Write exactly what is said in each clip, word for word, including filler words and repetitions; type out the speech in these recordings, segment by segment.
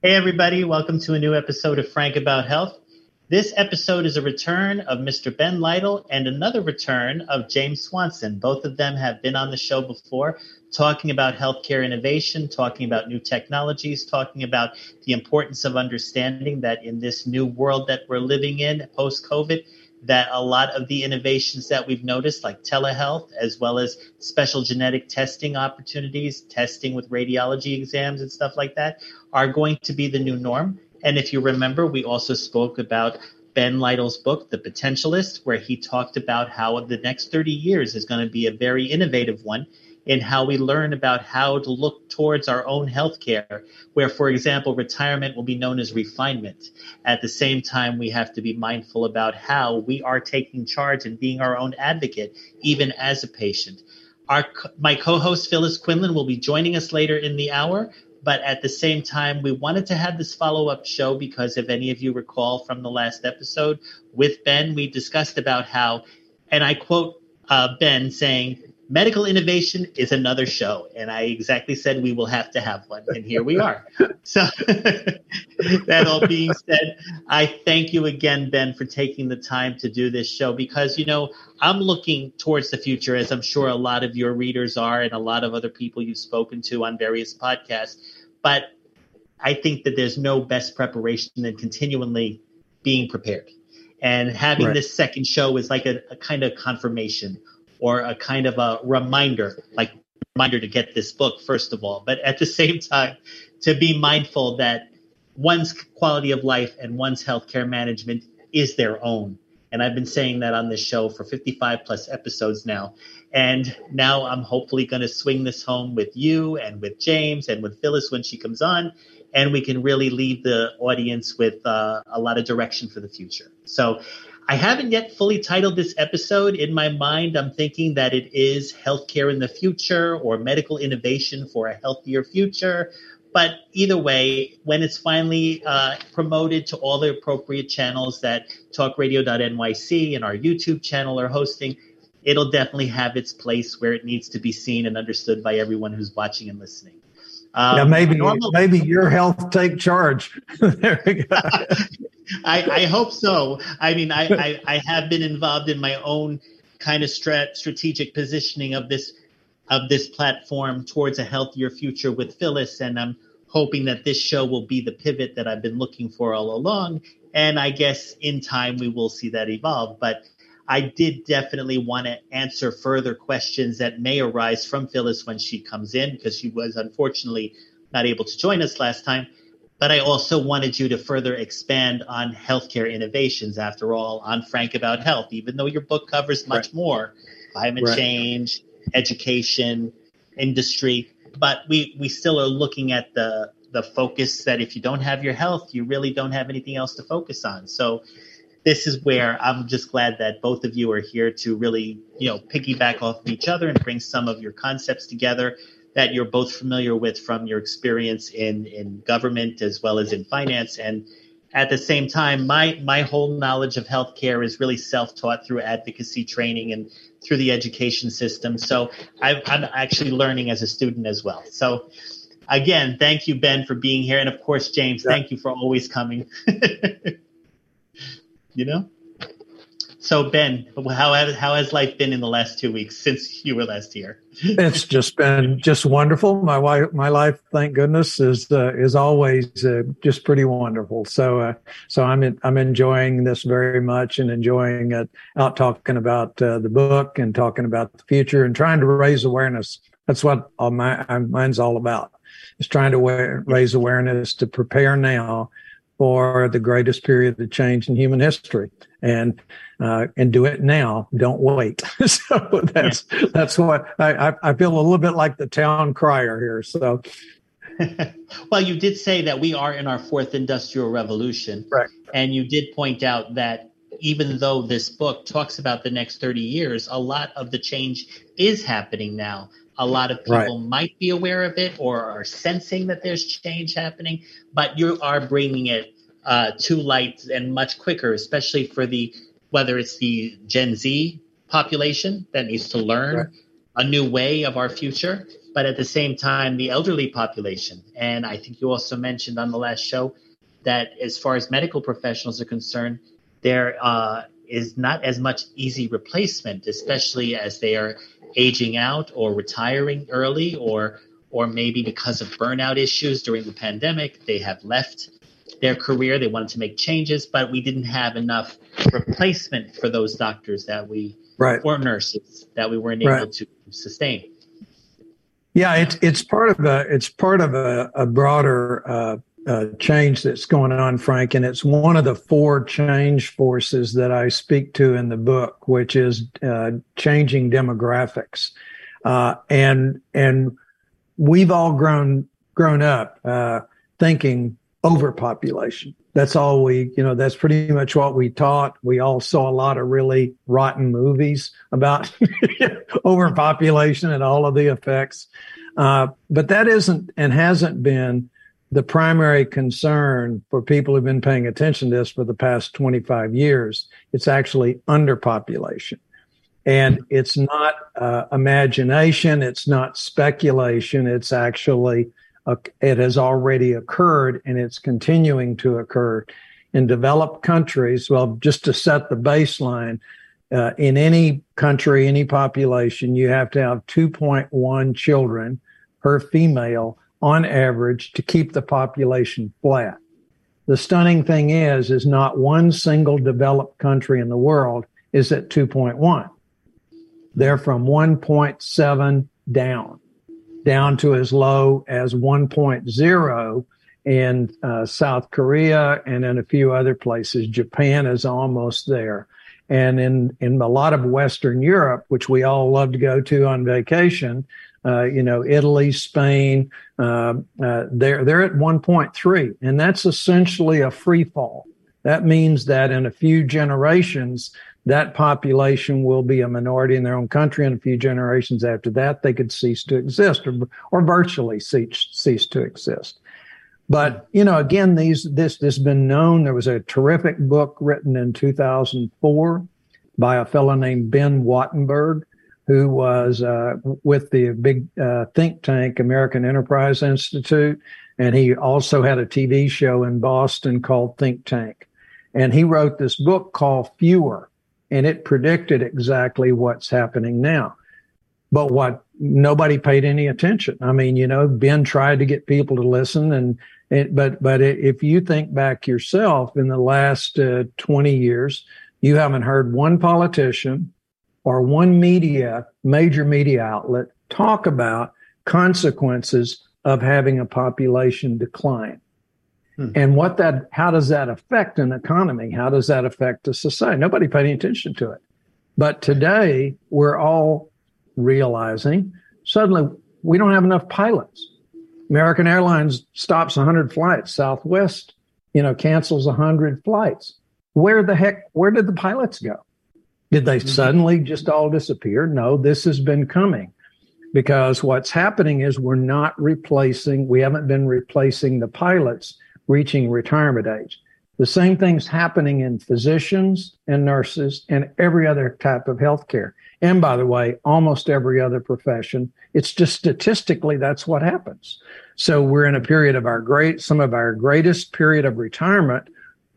Hey, everybody. Welcome to a new episode of Frank About Health. This episode is a return of Mister Ben Lytle and another return of James Swanson. Both of them have been on the show before, talking about healthcare innovation, talking about new technologies, talking about the importance of understanding that in this new world that we're living in post-COVID, that a lot of the innovations that we've noticed, like telehealth, as well as special genetic testing opportunities, testing with radiology exams and stuff like that, are going to be the new norm. And if you remember, we also spoke about Ben Lytle's book, The Potentialist, where he talked about how the next thirty years is going to be a very innovative one in how we learn about how to look towards our own healthcare, where, for example, retirement will be known as refinement. At the same time, we have to be mindful about how we are taking charge and being our own advocate, even as a patient. Our, my co-host, Phyllis Quinlan, will be joining us later in the hour. But at the same time, we wanted to have this follow-up show because if any of you recall from the last episode with Ben, we discussed about how, and I quote uh, Ben saying, medical innovation is another show. And I exactly said we will have to have one. And here we are. So that all being said, I thank you again, Ben, for taking the time to do this show because, you know, I'm looking towards the future, as I'm sure a lot of your readers are and a lot of other people you've spoken to on various podcasts. But I think that there's no best preparation than continually being prepared. And having right. this second show is like a, a kind of confirmation or a kind of a reminder, like reminder to get this book, first of all. But at the same time, to be mindful that one's quality of life and one's healthcare management is their own. And I've been saying that on this show for fifty-five plus episodes now. And now I'm hopefully going to swing this home with you and with James and with Phyllis when she comes on. And we can really leave the audience with uh, a lot of direction for the future. So I haven't yet fully titled this episode. In my mind, I'm thinking that it is healthcare in the future or medical innovation for a healthier future. But either way, when it's finally uh, promoted to all the appropriate channels that talk radio dot N Y C and our YouTube channel are hosting, it'll definitely have its place where it needs to be seen and understood by everyone who's watching and listening. Um, yeah, maybe normal- maybe your health take charge. There we go. I, I hope so. I mean, I, I, I have been involved in my own kind of strat, strategic positioning of this of this platform towards a healthier future with Phyllis, and I'm hoping that this show will be the pivot that I've been looking for all along. And I guess in time we will see that evolve. But I did definitely want to answer further questions that may arise from Phyllis when she comes in, because she was unfortunately not able to join us last time. But I also wanted you to further expand on healthcare innovations, after all, on Frank About Health, even though your book covers much right. more, climate right. change, education, industry. But we, we still are looking at the, the focus that if you don't have your health, you really don't have anything else to focus on. So this is where I'm just glad that both of you are here to really, you know, piggyback off of each other and bring some of your concepts together that you're both familiar with from your experience in, in government as well as in finance. And at the same time, my, my whole knowledge of healthcare is really self-taught through advocacy training and through the education system. So I've, I'm actually learning as a student as well. So again, thank you, Ben, for being here. And of course, James, yeah. thank you for always coming. You know? So, Ben, how has, how has life been in the last two weeks since you were last here? It's just been just wonderful. My wife, my life, thank goodness, is uh, is always uh, just pretty wonderful. So, uh, so I'm in, I'm enjoying this very much and enjoying it out talking about uh, the book and talking about the future and trying to raise awareness. That's what all my mine's all about. Is trying to wa- raise awareness to prepare now for the greatest period of change in human history, and uh, and do it now. Don't wait. So that's yeah. that's what I, I I feel a little bit like the town crier here. So, well, you did say that we are in our fourth industrial revolution, right? And you did point out that even though this book talks about the next thirty years, a lot of the change is happening now. A lot of people right. might be aware of it or are sensing that there's change happening, but you are bringing it uh, to light and much quicker, especially for the, whether it's the Gen Z population that needs to learn right. a new way of our future, but at the same time, the elderly population. And I think you also mentioned on the last show that as far as medical professionals are concerned, there uh, is not as much easy replacement, especially as they are aging out or retiring early, or or maybe because of burnout issues during the pandemic, they have left their career. They wanted to make changes, but we didn't have enough replacement for those doctors that we right. or nurses that we weren't able right. to sustain. Yeah, it's it's part of a it's part of a, a broader uh, uh, change that's going on, Frank, and it's one of the four change forces that I speak to in the book, which is uh, changing demographics, uh, and and we've all grown grown up uh, thinking overpopulation. That's all we, you know, that's pretty much what we taught. We all saw a lot of really rotten movies about overpopulation and all of the effects. Uh, but that isn't and hasn't been the primary concern for people who've been paying attention to this for the past twenty-five years. It's actually underpopulation. And it's not uh, imagination. It's not speculation. It's actually Uh, it has already occurred, and it's continuing to occur in developed countries. Well, just to set the baseline, uh, in any country, any population, you have to have two point one children per female on average to keep the population flat. The stunning thing is, is not one single developed country in the world is at two point one. They're from one point seven down. down to as low as one point zero in uh, South Korea and in a few other places. Japan is almost there. And in, in a lot of Western Europe, which we all love to go to on vacation, uh, you know, Italy, Spain, uh, uh, they're, they're at one point three. And that's essentially a free fall. That means that in a few generations, that population will be a minority in their own country. And a few generations after that, they could cease to exist or, or virtually cease, cease to exist. But, you know, again, these this, this has been known. There was a terrific book written in two thousand four by a fellow named Ben Wattenberg, who was uh, with the big uh, think tank, American Enterprise Institute. And he also had a T V show in Boston called Think Tank. And he wrote this book called Fewer. And it predicted exactly what's happening now. But what nobody paid any attention. I mean, you know, Ben tried to get people to listen. And it, but but if you think back yourself in the last uh, twenty years, you haven't heard one politician or one media, major media outlet talk about consequences of having a population decline. Hmm. And what that, how does that affect an economy? How does that affect a society? Nobody paid any attention to it. But today, we're all realizing suddenly we don't have enough pilots. American Airlines stops one hundred flights. Southwest, you know, cancels one hundred flights. Where the heck, where did the pilots go? Did they mm-hmm. suddenly just all disappear? No, this has been coming. Because what's happening is we're not replacing, we haven't been replacing the pilots reaching retirement age. The same thing's happening in physicians and nurses and every other type of healthcare. And by the way, almost every other profession. It's just statistically, that's what happens. So we're in a period of our great, some of our greatest period of retirement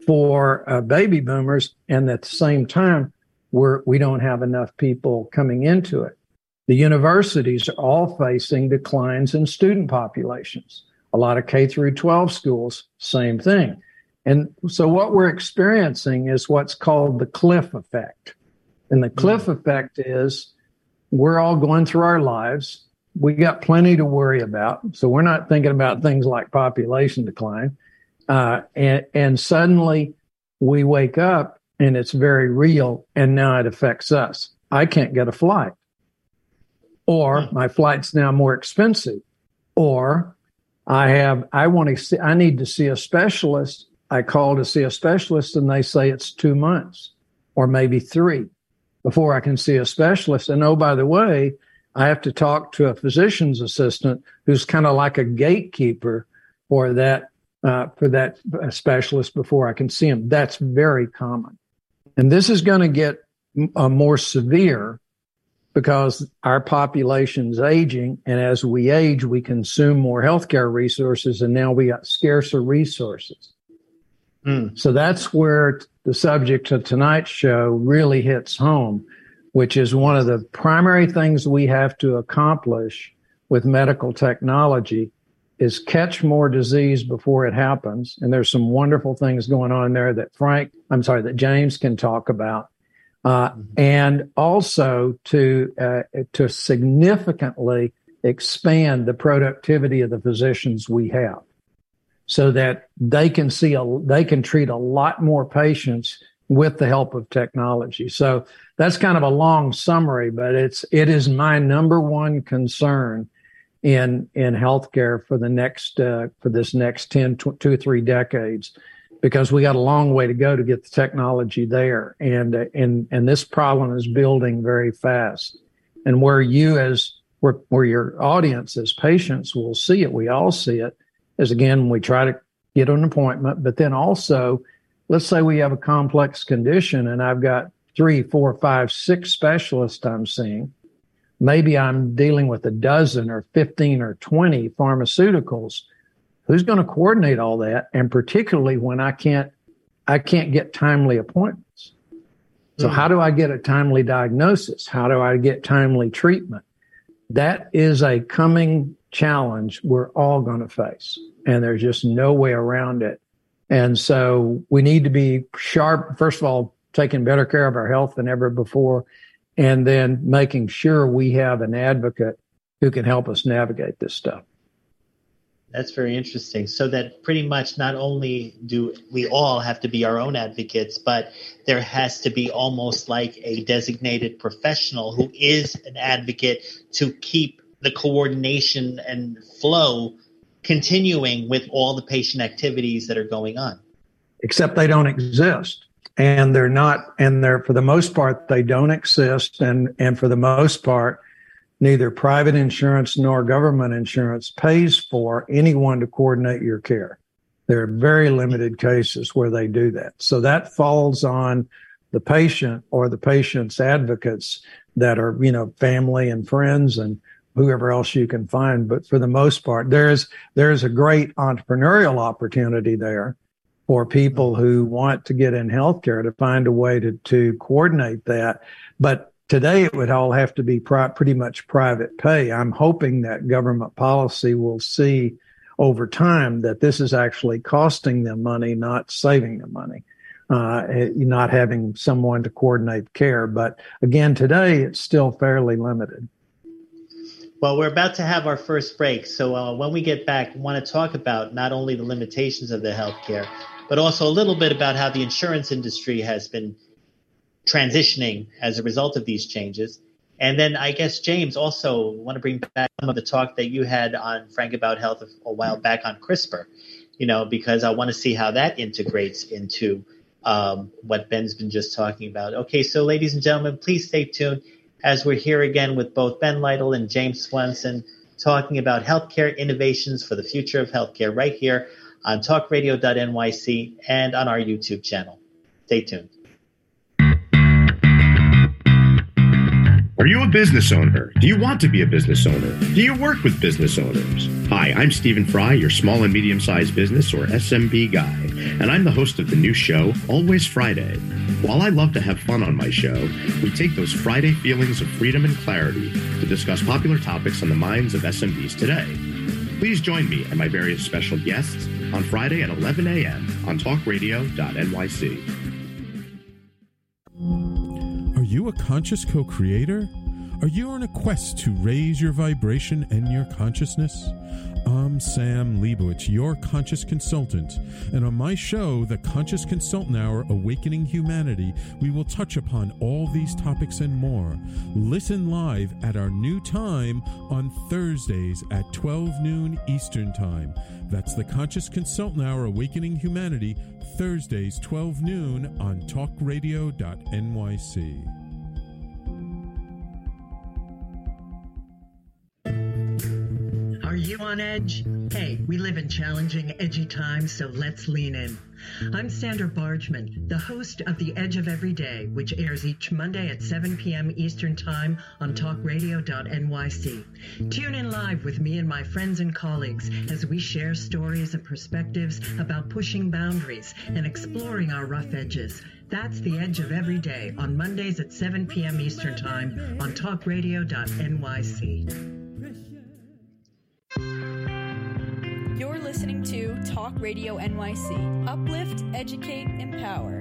for uh, baby boomers. And at the same time, we're, we don't have enough people coming into it. The universities are all facing declines in student populations. A lot of K through twelve schools, same thing. And so what we're experiencing is what's called the cliff effect. And the cliff mm-hmm. effect is we're all going through our lives. We got plenty to worry about. So we're not thinking about things like population decline. Uh, and, and suddenly we wake up and it's very real. And now it affects us. I can't get a flight. Or my flight's now more expensive. Or I have, I want to see, I need to see a specialist. I call to see a specialist and they say it's two months or maybe three before I can see a specialist. And oh, by the way, I have to talk to a physician's assistant who's kind of like a gatekeeper for that, uh, for that specialist before I can see him. That's very common. And this is going to get uh, more severe because our population's aging, and as we age, we consume more healthcare resources, and now we got scarcer resources. Mm. So that's where the subject of tonight's show really hits home, which is one of the primary things we have to accomplish with medical technology is catch more disease before it happens. And there's some wonderful things going on there that Frank, I'm sorry, that James can talk about. Uh, and also to uh, to significantly expand the productivity of the physicians we have, so that they can see a, they can treat a lot more patients with the help of technology. So that's kind of a long summary, but it's it is my number one concern in in healthcare for the next uh, for this next ten, two, two, three decades. Because we got a long way to go to get the technology there, and uh, and and this problem is building very fast. And where you as where where your audience as patients will see it, we all see it, is again we try to get an appointment. But then also, let's say we have a complex condition, and I've got three, four, five, six specialists I'm seeing. Maybe I'm dealing with a dozen or fifteen or twenty pharmaceuticals. Who's going to coordinate all that? And particularly when I can't, I can't get timely appointments. So mm. how do I get a timely diagnosis? How do I get timely treatment? That is a coming challenge we're all going to face. And there's just no way around it. And so we need to be sharp. First of all, taking better care of our health than ever before, and then making sure we have an advocate who can help us navigate this stuff. That's very interesting. So that pretty much not only do we all have to be our own advocates, but there has to be almost like a designated professional who is an advocate to keep the coordination and flow continuing with all the patient activities that are going on. Except they don't exist. And they're not, and they're, for the most part, they don't exist. And, and for the most part, neither private insurance nor government insurance pays for anyone to coordinate your care. There are very limited cases where they do that. So that falls on the patient or the patient's advocates that are, you know, family and friends and whoever else you can find. But for the most part, there's, there's a great entrepreneurial opportunity there for people who want to get in healthcare to find a way to, to coordinate that. But today, it would all have to be pri- pretty much private pay. I'm hoping that government policy will see over time that this is actually costing them money, not saving them money, uh, not having someone to coordinate care. But again, today, it's still fairly limited. Well, we're about to have our first break. So uh, when we get back, we want to talk about not only the limitations of the healthcare, but also a little bit about how the insurance industry has been transitioning as a result of these changes. And then I guess, James, also want to bring back some of the talk that you had on Frank About Health a while back on CRISPR, you know, because I want to see how that integrates into um, what Ben's been just talking about. Okay, so ladies and gentlemen, please stay tuned as we're here again with both Ben Lytle and James Swanson talking about healthcare innovations for the future of healthcare right here on talk radio dot N Y C and on our YouTube channel. Stay tuned. Are you a business owner? Do you want to be a business owner? Do you work with business owners? Hi, I'm Stephen Fry, your small and medium-sized business, or S M B guy, and I'm the host of the new show, Always Friday. While I love to have fun on my show, we take those Friday feelings of freedom and clarity to discuss popular topics on the minds of S M Bs today. Please join me and my various special guests on Friday at eleven a.m. on talk radio dot N Y C. Are you a conscious co-creator? Are you on a quest to raise your vibration and your consciousness? I'm Sam Leibowitz, your conscious consultant, and on my show, The Conscious Consultant Hour, Awakening Humanity, we will touch upon all these topics and more. Listen live at our new time on Thursdays at twelve noon Eastern Time. That's The Conscious Consultant Hour, Awakening Humanity, Thursdays, twelve noon on talk radio dot N Y C. Are you on edge? Hey, we live in challenging, edgy times, so let's lean in. I'm Sandra Bargman, the host of The Edge of Every Day, which airs each Monday at seven p.m. Eastern Time on talk radio dot N Y C. Tune in live with me and my friends and colleagues as we share stories and perspectives about pushing boundaries and exploring our rough edges. That's The Edge of Every Day on Mondays at seven p.m. Eastern Time on talk radio dot N Y C. You're listening to Talk Radio N Y C. Uplift, educate, empower.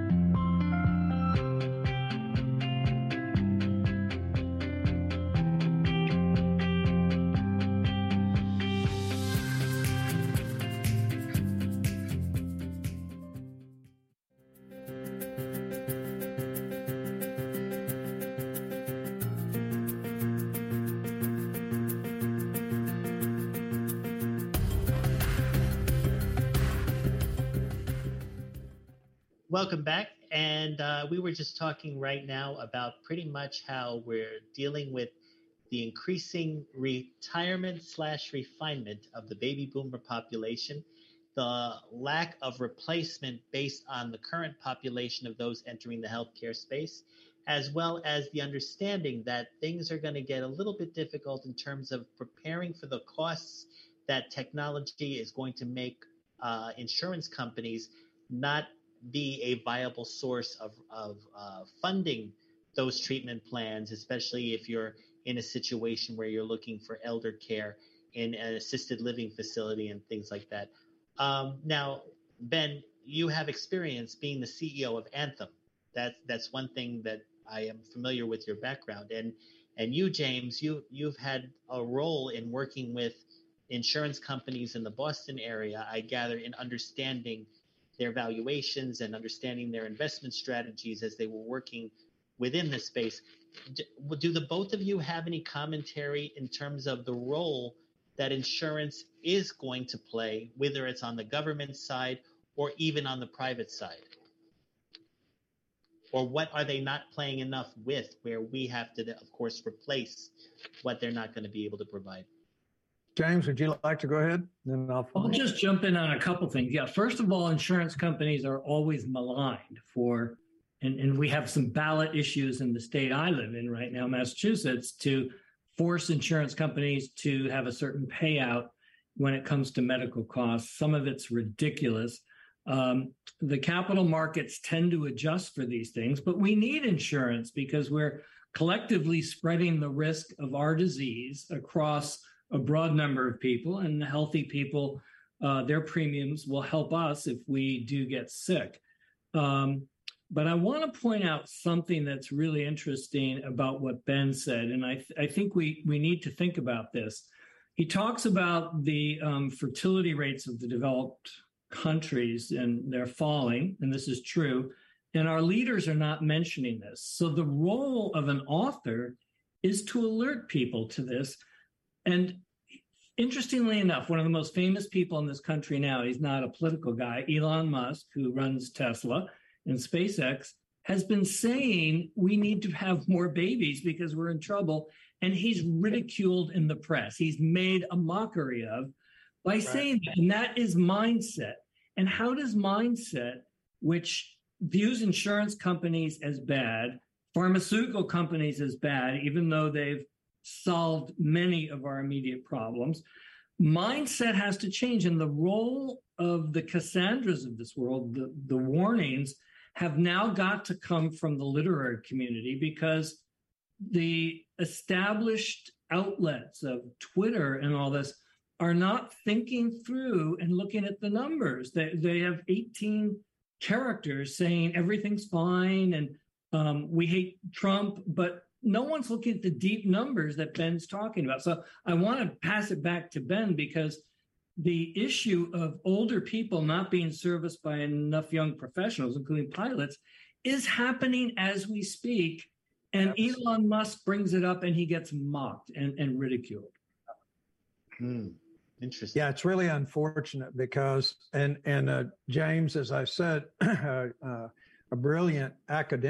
Welcome back. And uh, we were just talking right now about pretty much how we're dealing with the increasing retirement slash refinement of the baby boomer population, the lack of replacement based on the current population of those entering the healthcare space, as well as the understanding that things are going to get a little bit difficult in terms of preparing for the costs that technology is going to make uh, insurance companies not be a viable source of, of uh, funding those treatment plans, especially if you're in a situation where you're looking for elder care in an assisted living facility and things like that. Um, now, Ben, you have experience being the C E O of Anthem. That's that's one thing that I am familiar with your background. And and you, James, you you've had a role in working with insurance companies in the Boston area, I gather, in understanding their valuations and understanding their investment strategies as they were working within this space. Do the both of you have any commentary in terms of the role that insurance is going to play, whether it's on the government side or even on the private side? Or what are they not playing enough with, where we have to, of course, replace what they're not going to be able to provide? James, would you like to go ahead? Then I'll follow. I'll just jump in on a couple things. Yeah, first of all, insurance companies are always maligned for, and, and we have some ballot issues in the state I live in right now, Massachusetts, to force insurance companies to have a certain payout when it comes to medical costs. Some of it's ridiculous. Um, the capital markets tend to adjust for these things, but we need insurance because we're collectively spreading the risk of our disease across a broad number of people, and the healthy people, uh, their premiums will help us if we do get sick. Um, but I want to point out something that's really interesting about what Ben said, and I, th- I think we, we need to think about this. He talks about the um, fertility rates of the developed countries, and they're falling, and this is true, and our leaders are not mentioning this. So the role of an author is to alert people to this. And interestingly enough, one of the most famous people in this country now, he's not a political guy, Elon Musk, who runs Tesla and SpaceX, has been saying we need to have more babies because we're in trouble. And he's ridiculed in the press. He's made a mockery of by right. saying that. And that is mindset. And how does mindset, which views insurance companies as bad, pharmaceutical companies as bad, even though they've solved many of our immediate problems, mindset has to change. And the role of the Cassandras of this world, the, the warnings, have now got to come from the literary community, because the established outlets of Twitter and all this are not thinking through and looking at the numbers. They, they have eighteen characters saying everything's fine and um, we hate Trump, but no one's looking at the deep numbers that Ben's talking about. So I want to pass it back to Ben, because the issue of older people not being serviced by enough young professionals, including pilots, is happening as we speak. And Absolutely. Elon Musk brings it up and he gets mocked and, and ridiculed. Hmm. Interesting. Yeah, it's really unfortunate because, and, and uh, James, as I said, uh, uh, a brilliant academic,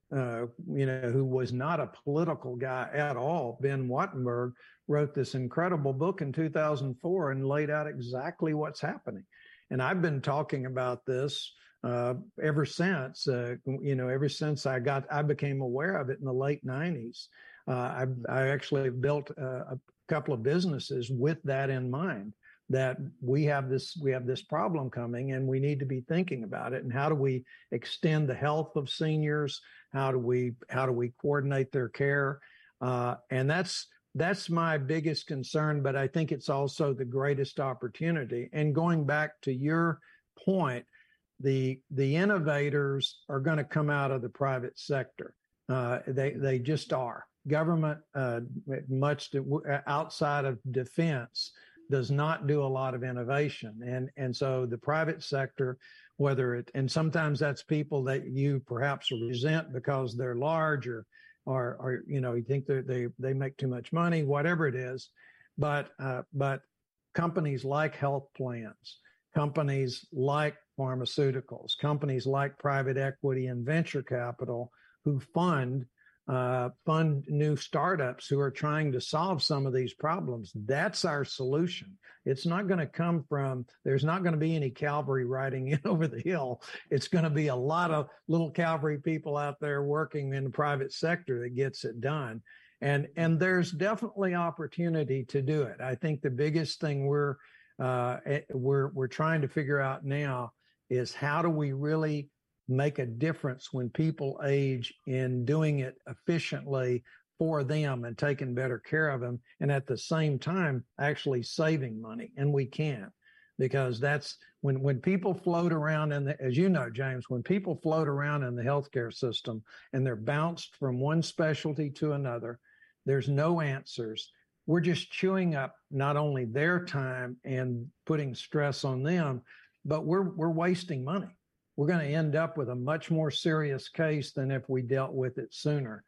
uh, you know, who was not a political guy at all, Ben Wattenberg, wrote this incredible book in two thousand four and laid out exactly what's happening. And I've been talking about this uh, ever since, uh, you know, ever since I got, I became aware of it in the late nineties. Uh, I, I actually built a, a couple of businesses with that in mind, that we have this, we have this problem coming and we need to be thinking about it. And how do we extend the health of seniors? How do we, how do we coordinate their care? Uh, and that's, that's my biggest concern, but I think it's also the greatest opportunity. And going back to your point, the, the innovators are going to come out of the private sector. Uh, they, they just are. Government, uh, much to, outside of defense, does not do a lot of innovation. And, and so the private sector, whether it, and sometimes that's people that you perhaps resent because they're large or, or, or you know, you think that they, they make too much money, whatever it is. But, uh, but companies like health plans, companies like pharmaceuticals, companies like private equity and venture capital who fund Uh, fund new startups who are trying to solve some of these problems. That's our solution. It's not going to come from, there's not going to be any cavalry riding in over the hill. It's going to be a lot of little cavalry people out there working in the private sector that gets it done. And, and there's definitely opportunity to do it. I think the biggest thing we're, uh, we're, we're trying to figure out now is how do we really make a difference when people age in doing it efficiently for them and taking better care of them, and at the same time actually saving money. And we can, because that's when when people float around in the, as you know, James, when people float around in the healthcare system and they're bounced from one specialty to another, there's no answers. We're just chewing up not only their time and putting stress on them, but we're we're wasting money. We're going to end up with a much more serious case than if we dealt with it sooner.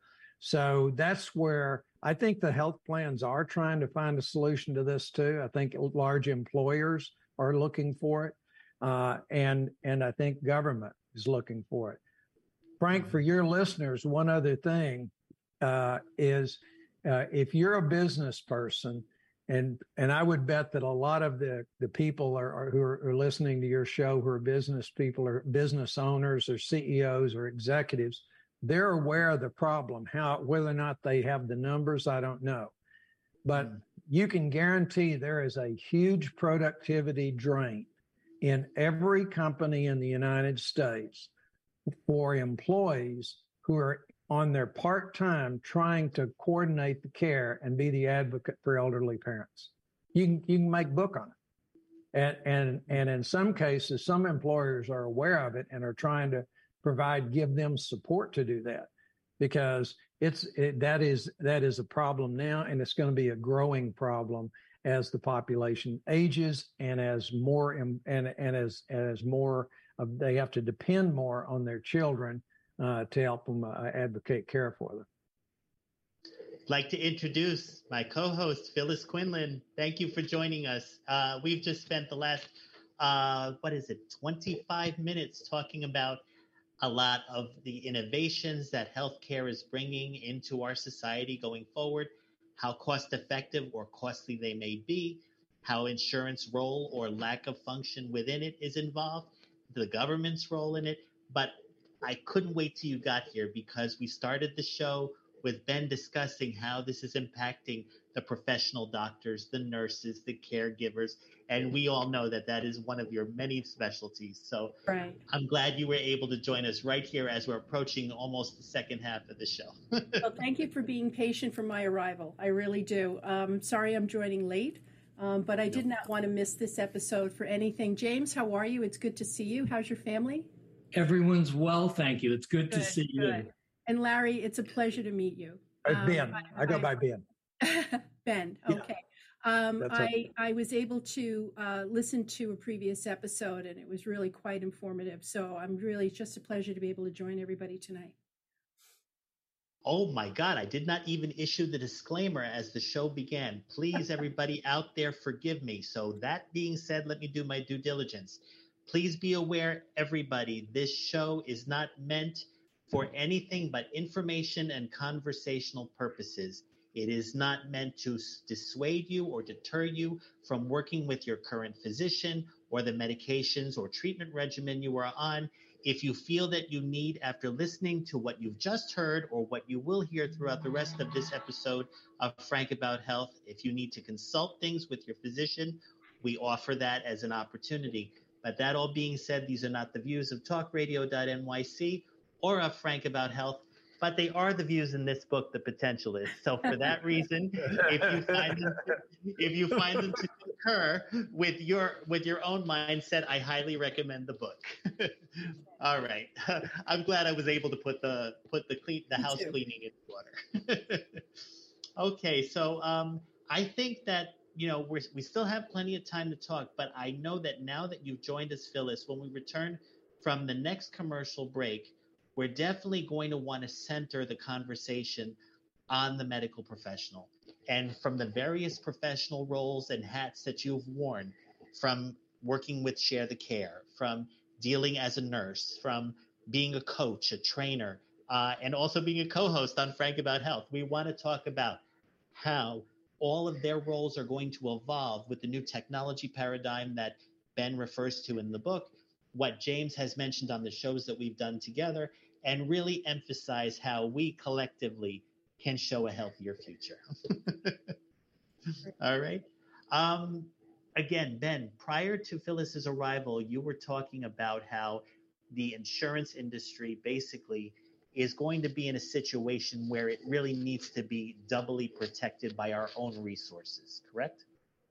So that's where I think the health plans are trying to find a solution to this too. I think large employers are looking for it. Uh, and, and I think government is looking for it. Frank, for your listeners, one other thing, uh, is, uh, if you're a business person, And and I would bet that a lot of the, the people are, are, who are, are listening to your show who are business people or business owners or C E Os or executives, they're aware of the problem. How, whether or not they have the numbers, I don't know. But mm. you can guarantee there is a huge productivity drain in every company in the United States for employees who are on their part-time trying to coordinate the care and be the advocate for elderly parents. You can, you can make book on it. And, and, and in some cases, some employers are aware of it and are trying to provide, give them support to do that, because it's, it, that is, that is a problem now, and it's going to be a growing problem as the population ages and as more, and, and as, as more of, they have to depend more on their children Uh, to help them uh, advocate care for them. I'd like to introduce my co-host, Phyllis Quinlan. Thank you for joining us. Uh, we've just spent the last, uh, what is it, twenty-five minutes talking about a lot of the innovations that healthcare is bringing into our society going forward, how cost-effective or costly they may be, how insurance role or lack of function within it is involved, the government's role in it. But I couldn't wait till you got here, because we started the show with Ben discussing how this is impacting the professional doctors, the nurses, the caregivers, and we all know that that is one of your many specialties. So right. I'm glad you were able to join us right here as we're approaching almost the second half of the show. Well, thank you for being patient for my arrival. I really do. Um, sorry I'm joining late, um, but I did not want to miss this episode for anything. James, how are you? It's good to see you. How's your family? Everyone's well, thank you. It's good, good to see good. you. And Larry, it's a pleasure to meet you. Um, Ben, I, I go I, by Ben. Ben, okay. Yeah. Um, I, I was able to uh, listen to a previous episode, and it was really quite informative. So I'm really, it's just a pleasure to be able to join everybody tonight. Oh my God, I did not even issue the disclaimer as the show began. Please, everybody out there, forgive me. So that being said, let me do my due diligence. Please be aware, everybody, this show is not meant for anything but information and conversational purposes. It is not meant to dissuade you or deter you from working with your current physician or the medications or treatment regimen you are on. If you feel that you need, after listening to what you've just heard or what you will hear throughout the rest of this episode of Frank About Health, if you need to consult things with your physician, we offer that as an opportunity. But that all being said, these are not the views of talk radio dot N Y C or of Frank About Health, but they are the views in this book, The Potentialist. So for that reason, if you find them, if you find them to concur with your with your own mindset, I highly recommend the book. All right, I'm glad I was able to put the put the clean the house cleaning in order. Okay, so um, I think that you know we we still have plenty of time to talk, but I know that now that you've joined us, Phyllis, when we return from the next commercial break, we're definitely going to want to center the conversation on the medical professional and from the various professional roles and hats that you've worn, from working with Share the Care, from dealing as a nurse, from being a coach, a trainer, uh, and also being a co-host on Frank About Health. We want to talk about how all of their roles are going to evolve with the new technology paradigm that Ben refers to in the book, what James has mentioned on the shows that we've done together, and really emphasize how we collectively can show a healthier future. All right. Um, again, Ben, prior to Phyllis's arrival, you were talking about how the insurance industry basically is going to be in a situation where it really needs to be doubly protected by our own resources, correct?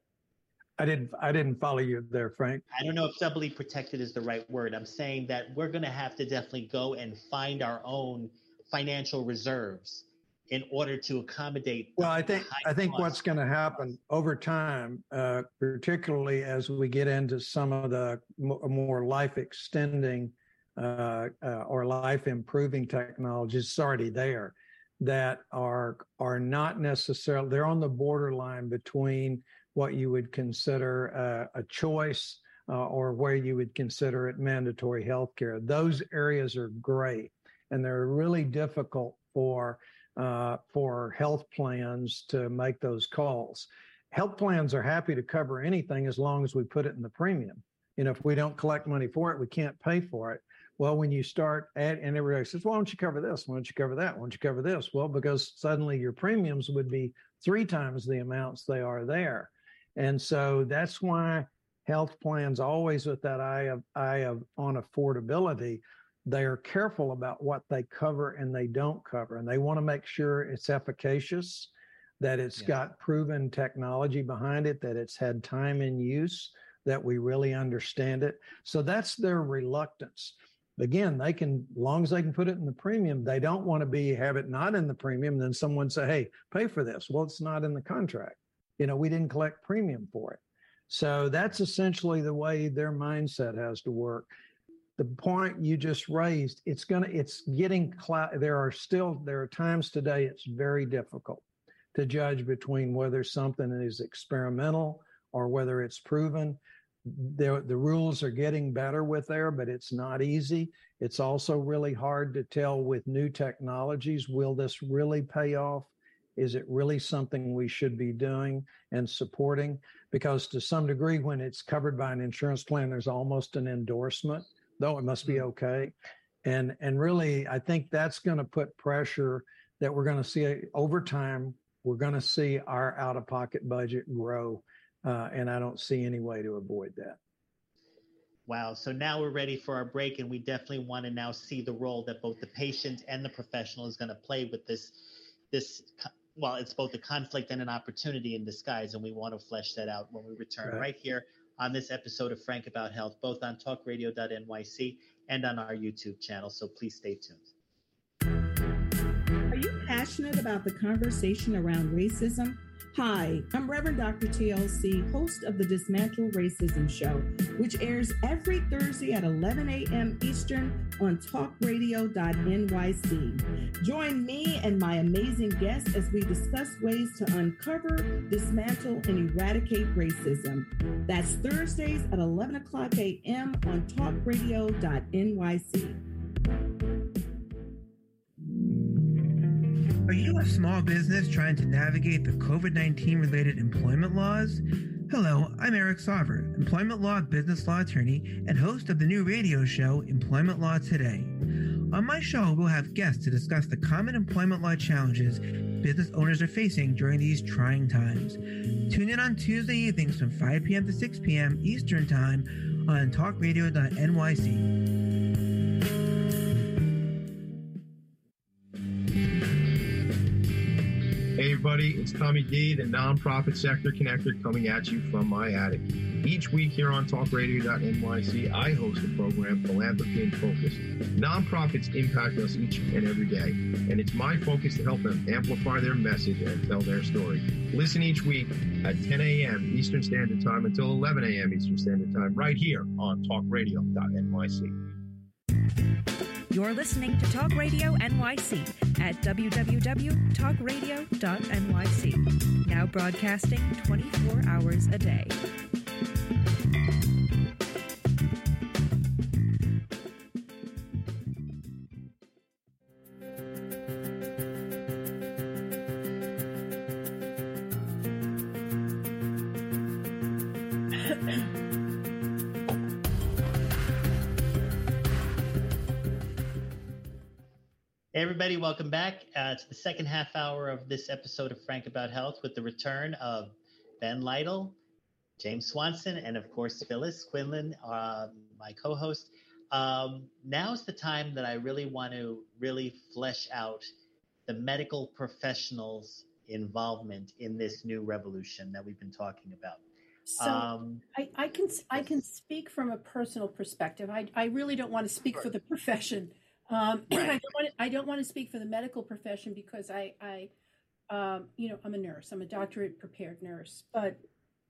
I didn't I didn't follow you there, Frank. I don't know if doubly protected is the right word. I'm saying that we're going to have to definitely go and find our own financial reserves in order to accommodate. Well, I think I think costs. What's going to happen over time, uh, particularly as we get into some of the more life extending uh, uh, or life improving technologies, it's already there, that are are not necessarily, they're on the borderline between what you would consider uh, a choice uh, or where you would consider it mandatory health care. Those areas are great, and they're really difficult for uh, for health plans to make those calls. Health plans are happy to cover anything as long as we put it in the premium. You know, if we don't collect money for it, we can't pay for it. Well, when you start at, and everybody says, well, why don't you cover this? Why don't you cover that? Why don't you cover this? Well, because suddenly your premiums would be three times the amounts they are there. And so that's why health plans, always with that eye of eye of on affordability, they are careful about what they cover and they don't cover. And they want to make sure it's efficacious, that it's yeah. got proven technology behind it, that it's had time in use, that we really understand it. So that's their reluctance. Again, they can, as long as they can put it in the premium, they don't want to be have it not in the premium. Then someone say, hey, pay for this. Well, it's not in the contract. You know, we didn't collect premium for it. So that's essentially the way their mindset has to work. The point you just raised, it's going to, it's getting, cl- there are still, there are times today it's very difficult to judge between whether something is experimental or whether it's proven. The, the rules are getting better with there, but it's not easy. It's also really hard to tell with new technologies, will this really pay off? Is it really something we should be doing and supporting? Because to some degree, when it's covered by an insurance plan, there's almost an endorsement, though it must be okay. And, and really, I think that's going to put pressure that we're going to see over time. We're going to see our out-of-pocket budget grow, uh, and I don't see any way to avoid that. Wow. So now we're ready for our break, and we definitely want to now see the role that both the patient and the professional is going to play with this, this, well, it's both a conflict and an opportunity in disguise, and we want to flesh that out when we return right, right here on this episode of Frank About Health, both on talk radio dot N Y C and on our YouTube channel. So please stay tuned. Are you passionate about the conversation around racism? Hi, I'm Reverend Doctor T L C, host of the Dismantle Racism Show, which airs every Thursday at eleven a.m. Eastern on talk radio dot N Y C. Join me and my amazing guests as we discuss ways to uncover, dismantle, and eradicate racism. That's Thursdays at eleven o'clock a.m. on talk radio dot N Y C. Are you a small business trying to navigate the COVID nineteen related employment laws? Hello, I'm Eric Sauver, employment law business law attorney and host of the new radio show, Employment Law Today. On my show, we'll have guests to discuss the common employment law challenges business owners are facing during these trying times. Tune in on Tuesday evenings from five p.m. to six p.m. Eastern Time on talk radio dot N Y C. Hey everybody, it's Tommy D, the Nonprofit Sector Connector, coming at you from my attic. Each week here on talk radio dot N Y C, I host the program Philanthropy in Focus. Nonprofits impact us each and every day, and it's my focus to help them amplify their message and tell their story. Listen each week at ten a.m. Eastern Standard Time until eleven a.m. Eastern Standard Time, right here on talk radio dot N Y C. You're listening to Talk Radio N Y C at w w w dot talk radio dot N Y C. Now broadcasting twenty-four hours a day. Hey everybody, welcome back uh, to the second half hour of this episode of Frank About Health with the return of Ben Lytle, James Swanson, and of course Phyllis Quinlan, uh, my co-host. Um, now's the time that I really want to really flesh out the medical professionals' involvement in this new revolution that we've been talking about. So um, I, I can I can speak from a personal perspective. I, I really don't want to speak sure. for the profession. Um, right. I don't want to, I don't want to speak for the medical profession because I, I um, you know, I'm a nurse. I'm a doctorate prepared nurse. But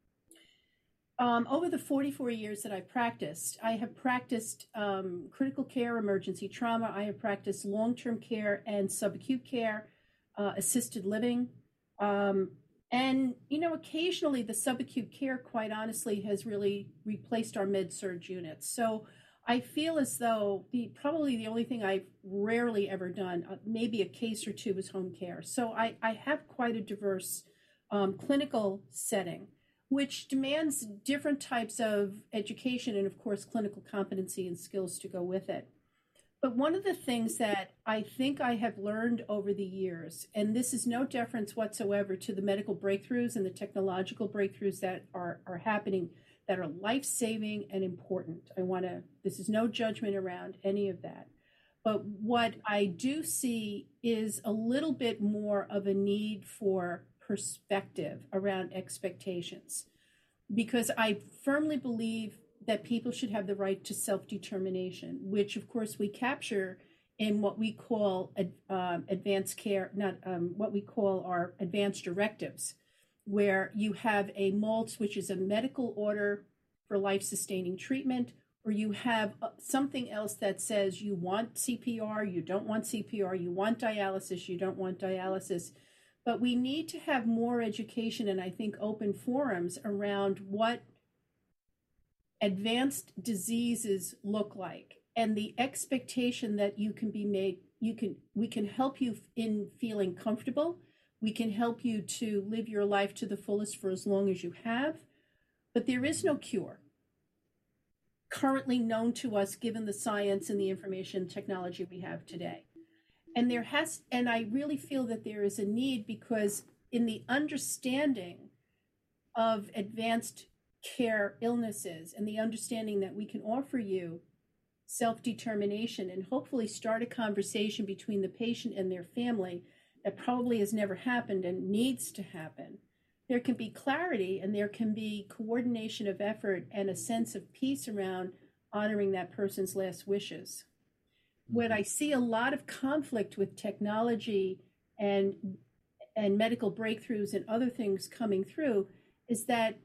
um, over the forty-four years that I've practiced, I have practiced um, critical care, emergency trauma. I have practiced long-term care and subacute care, uh, assisted living. Um, and, you know, occasionally the subacute care, quite honestly, has really replaced our med-surg units. So I feel as though the probably the only thing I've rarely ever done, uh, maybe a case or two, is home care. So I, I have quite a diverse um, clinical setting, which demands different types of education and, of course, clinical competency and skills to go with it. But one of the things that I think I have learned over the years, and this is no deference whatsoever to the medical breakthroughs and the technological breakthroughs that are, are happening, that are life-saving and important. I want to, this is no judgment around any of that. But what I do see is a little bit more of a need for perspective around expectations, because I firmly believe that people should have the right to self-determination, which of course we capture in what we call uh, advanced care, not um, what we call our advanced directives, where you have a M O L T S, which is a medical order for life-sustaining treatment, or you have something else that says you want C P R, you don't want C P R, you want dialysis, you don't want dialysis. But we need to have more education and I think open forums around what advanced diseases look like and the expectation that you can be made, you can, we can help you in feeling comfortable. We can help you to live your life to the fullest for as long as you have, but there is no cure currently known to us given the science and the information technology we have today. And there has, and I really feel that there is a need, because in the understanding of advanced care illnesses and the understanding that we can offer you self-determination and hopefully start a conversation between the patient and their family that probably has never happened and needs to happen, there can be clarity and there can be coordination of effort and a sense of peace around honoring that person's last wishes. When I see a lot of conflict with technology and and medical breakthroughs and other things coming through is that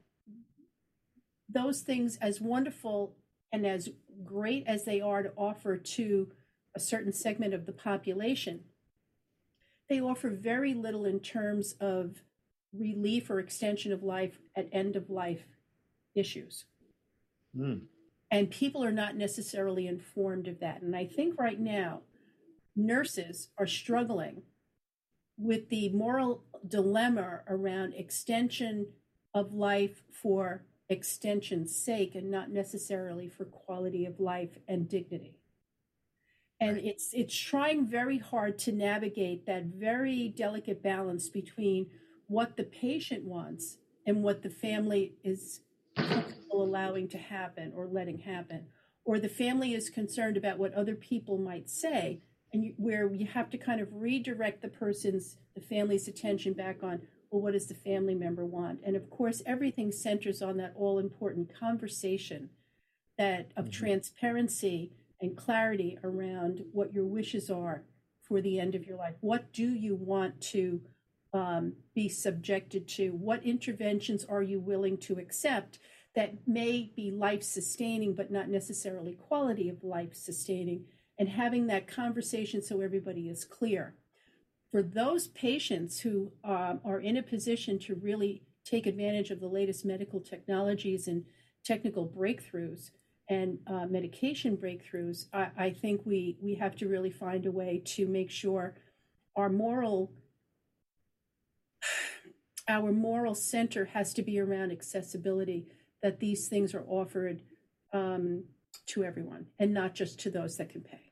those things, as wonderful and as great as they are to offer to a certain segment of the population, they offer very little in terms of relief or extension of life at end of life issues. Mm. And people are not necessarily informed of that. And I think right now, nurses are struggling with the moral dilemma around extension of life for extension's sake and not necessarily for quality of life and dignity. And right. it's it's trying very hard to navigate that very delicate balance between what the patient wants and what the family is comfortable allowing to happen or letting happen, or the family is concerned about what other people might say, and you, where you have to kind of redirect the person's, the family's attention back on, well, what does the family member want? And of course, everything centers on that all-important conversation that of mm-hmm. transparency and clarity around what your wishes are for the end of your life. What do you want to um, be subjected to? What interventions are you willing to accept that may be life-sustaining, but not necessarily quality of life-sustaining? And having that conversation so everybody is clear. For those patients who um, are in a position to really take advantage of the latest medical technologies and technical breakthroughs and uh, medication breakthroughs, I, I think we, we have to really find a way to make sure our moral our moral center has to be around accessibility, that these things are offered um, to everyone and not just to those that can pay.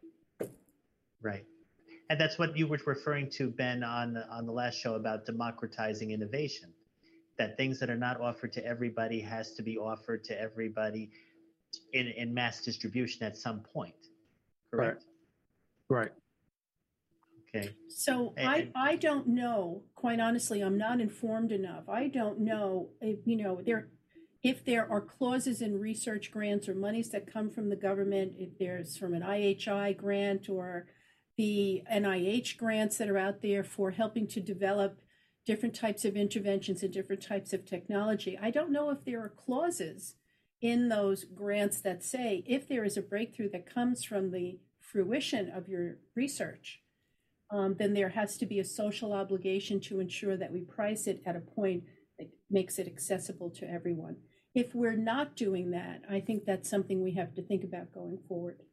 Right. And that's what you were referring to, Ben, on the, on the last show about democratizing innovation, that things that are not offered to everybody has to be offered to everybody in, in mass distribution at some point. Correct? Right. Right. Okay. So and, I, I don't know, quite honestly, I'm not informed enough. I don't know if, you know, there, if there are clauses in research grants or monies that come from the government, if there's from an I H I grant or the N I H grants that are out there for helping to develop different types of interventions and different types of technology. I don't know if there are clauses in those grants that say if there is a breakthrough that comes from the fruition of your research, um, then there has to be a social obligation to ensure that we price it at a point that makes it accessible to everyone. If we're not doing that, I think that's something we have to think about going forward.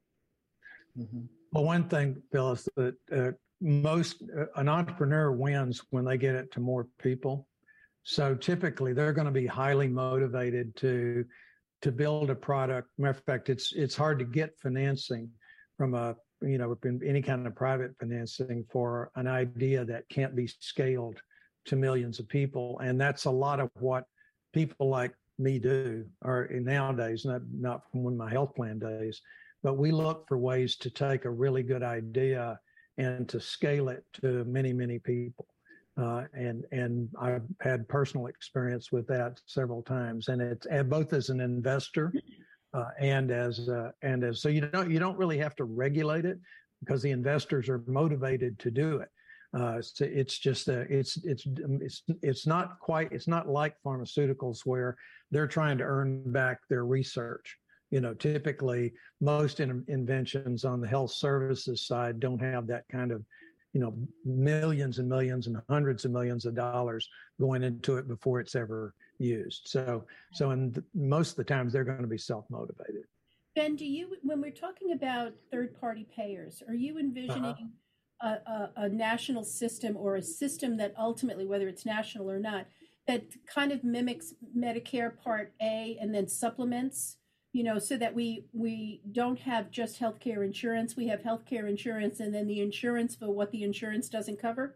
Mm-hmm. Well, one thing, Phyllis, that uh, most uh, an entrepreneur wins when they get it to more people. So typically, they're going to be highly motivated to to build a product. Matter of fact, it's it's hard to get financing from a you know any kind of private financing for an idea that can't be scaled to millions of people, and that's a lot of what people like me do, or nowadays, not not from when my health plan days. But we look for ways to take a really good idea and to scale it to many, many people. Uh, and and I've had personal experience with that several times. And it's and both as an investor uh, and as uh, and as so you don't you don't really have to regulate it because the investors are motivated to do it. Uh, so it's just uh, it's it's it's it's not quite it's not like pharmaceuticals where they're trying to earn back their research. You know, typically most in, inventions on the health services side don't have that kind of, you know, millions and millions and hundreds of millions of dollars going into it before it's ever used. So, so in the, most of the times they're going to be self-motivated. Ben, do you, when we're talking about third-party payers, are you envisioning uh-huh. a, a, a national system or a system that ultimately, whether it's national or not, that kind of mimics Medicare Part A and then supplements? You know, so that we we don't have just healthcare insurance. We have healthcare insurance, and then the insurance for what the insurance doesn't cover.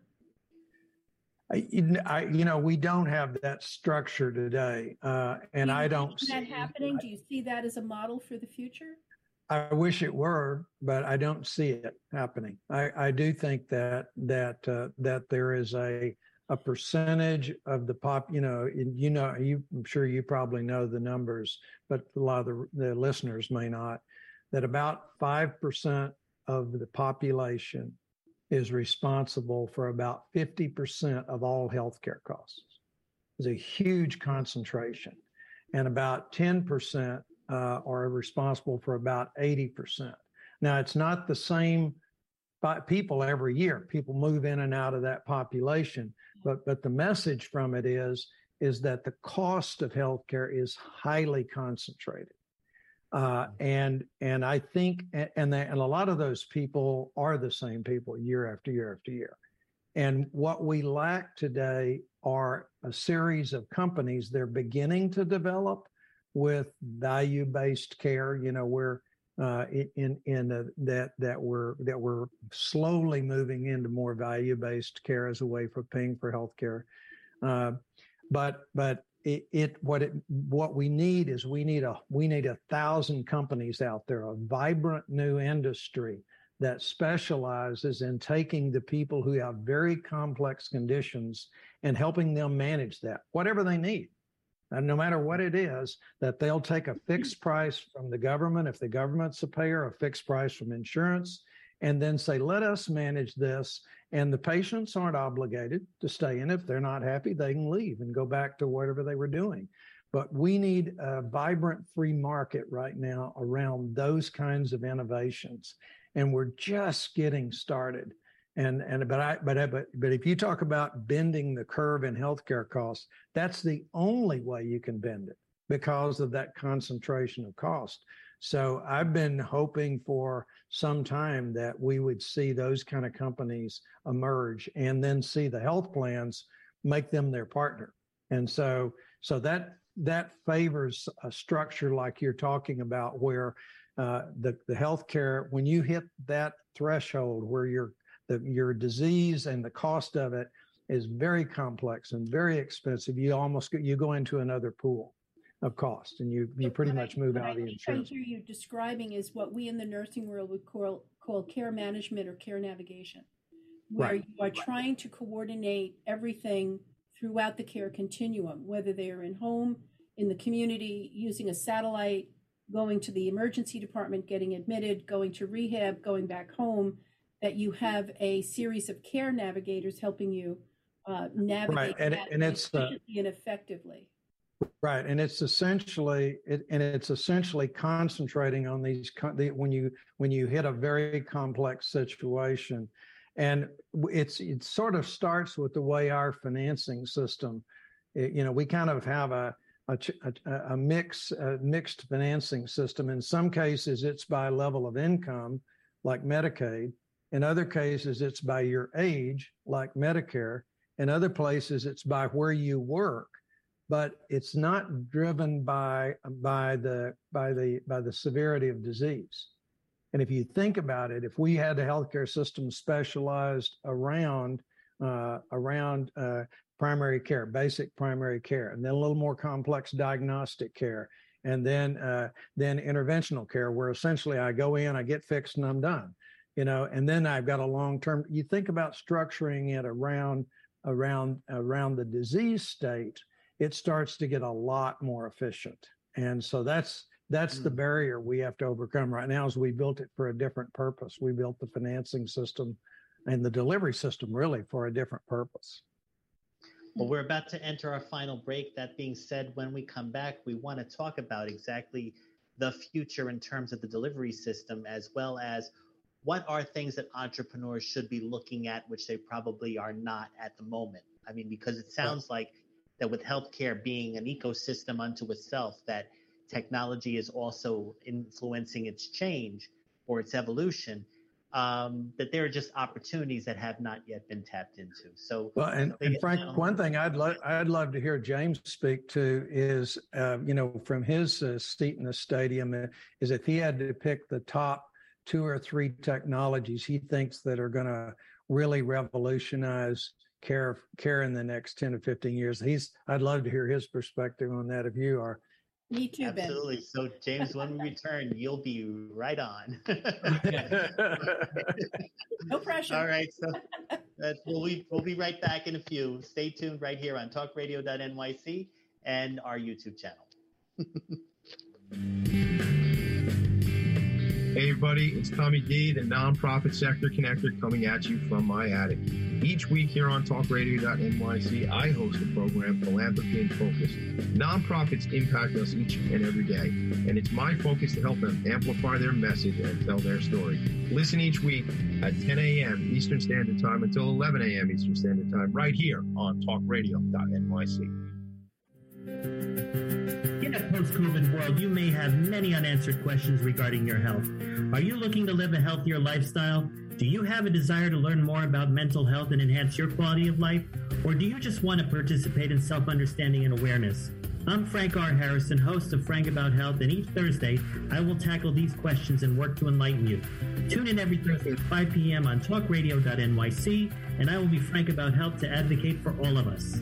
I, I you know, we don't have that structure today, uh, and I don't see that happening. Do you see that as a model for the future? I wish it were, but I don't see it happening. I, I do think that that uh, that there is a a percentage of the pop, you know, you know, you, I'm sure you probably know the numbers, but a lot of the, the listeners may not, that about five percent of the population is responsible for about fifty percent of all healthcare costs. It's a huge concentration. And about ten percent uh, are responsible for about eighty percent. Now, it's not the same people every year. People move in and out of that population. But but the message from it is, is that the cost of healthcare is highly concentrated. Uh, and and I think, and, they, and a lot of those people are the same people year after year after year. And what we lack today are a series of companies they're beginning to develop with value-based care, you know, where uh, in in uh, that that we're that we're slowly moving into more value-based care as a way for paying for healthcare. Uh, but but it, it what it what we need is we need a we need a thousand companies out there, a vibrant new industry that specializes in taking the people who have very complex conditions and helping them manage that, whatever they need. And no matter what it is, that they'll take a fixed price from the government, if the government's a payer, a fixed price from insurance, and then say, let us manage this. And the patients aren't obligated to stay in. If they're not happy, they can leave and go back to whatever they were doing. But we need a vibrant free market right now around those kinds of innovations. And we're just getting started. And and but I but but but if you talk about bending the curve in healthcare costs, that's the only way you can bend it because of that concentration of cost. So I've been hoping for some time that we would see those kind of companies emerge and then see the health plans make them their partner. And so so that that favors a structure like you're talking about where uh, the, the healthcare, when you hit that threshold where you're The, your disease and the cost of it is very complex and very expensive, you almost go, you go into another pool of cost, and you you pretty much move out of the insurance. What I hear you describing is what we in the nursing world would call, call care management or care navigation, where Right. you are trying to coordinate everything throughout the care continuum, whether they are in home, in the community, using a satellite, going to the emergency department, getting admitted, going to rehab, going back home, that you have a series of care navigators helping you uh, navigate Right, and, that and it's uh, efficiently and effectively. right, and it's essentially it, and it's essentially concentrating on these con- the, when you when you hit a very complex situation, and it's it sort of starts with the way our financing system, it, you know, we kind of have a a, a, a mix a mixed financing system. In some cases, it's by level of income, like Medicaid. In other cases, it's by your age, like Medicare. In other places, it's by where you work, but it's not driven by by the by the by the severity of disease. And if you think about it, if we had a healthcare system specialized around uh, around uh, primary care, basic primary care, and then a little more complex diagnostic care, and then uh, then interventional care, where essentially I go in, I get fixed, and I'm done. You know, and then I've got a long-term, you think about structuring it around, around, around the disease state, it starts to get a lot more efficient. And so that's, that's mm. the barrier we have to overcome right now is we built it for a different purpose. We built the financing system and the delivery system really for a different purpose. Well, we're about to enter our final break. That being said, when we come back, we want to talk about exactly the future in terms of the delivery system, as well as what are things that entrepreneurs should be looking at, which they probably are not at the moment? I mean, because it sounds like that with healthcare being an ecosystem unto itself, that technology is also influencing its change or its evolution, um, that there are just opportunities that have not yet been tapped into. So, well, and, and Frank, you know, one thing I'd love I'd love to hear James speak to is, uh, you know, from his uh, seat in the stadium, uh, is if he had to pick the top two or three technologies he thinks that are going to really revolutionize care care in the next ten to fifteen years. He's I'd love to hear his perspective on that if you are. Me too, Ben. Absolutely. So, James, when we return, you'll be right on. No pressure. All right. So uh, we'll, be, we'll be right back in a few. Stay tuned right here on talk radio dot N Y C and our YouTube channel. Hey everybody, it's Tommy D, the Nonprofit Sector Connector, coming at you from my attic. Each week here on talk radio dot N Y C, I host a program, Philanthropy in Focus. Nonprofits impact us each and every day, and it's my focus to help them amplify their message and tell their story. Listen each week at ten a.m. Eastern Standard Time until eleven a.m. Eastern Standard Time, right here on talk radio dot N Y C. In a post-COVID world, you may have many unanswered questions regarding your health. Are you looking to live a healthier lifestyle? Do you have a desire to learn more about mental health and enhance your quality of life? Or do you just want to participate in self-understanding and awareness? I'm Frank R. Harrison, host of Frank About Health, and each Thursday, I will tackle these questions and work to enlighten you. Tune in every Thursday at five p.m. on talk radio dot N Y C, and I will be Frank About Health to advocate for all of us.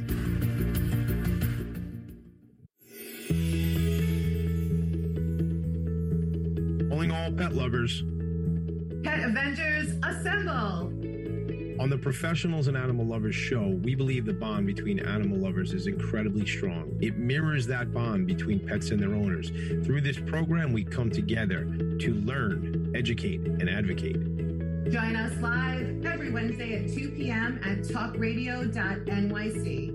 Calling all pet lovers. Pet Avengers, assemble! On the Professionals and Animal Lovers show, we believe the bond between animal lovers is incredibly strong. It mirrors that bond between pets and their owners. Through this program, we come together to learn, educate, and advocate. Join us live every Wednesday at two p.m. at talk radio dot N Y C.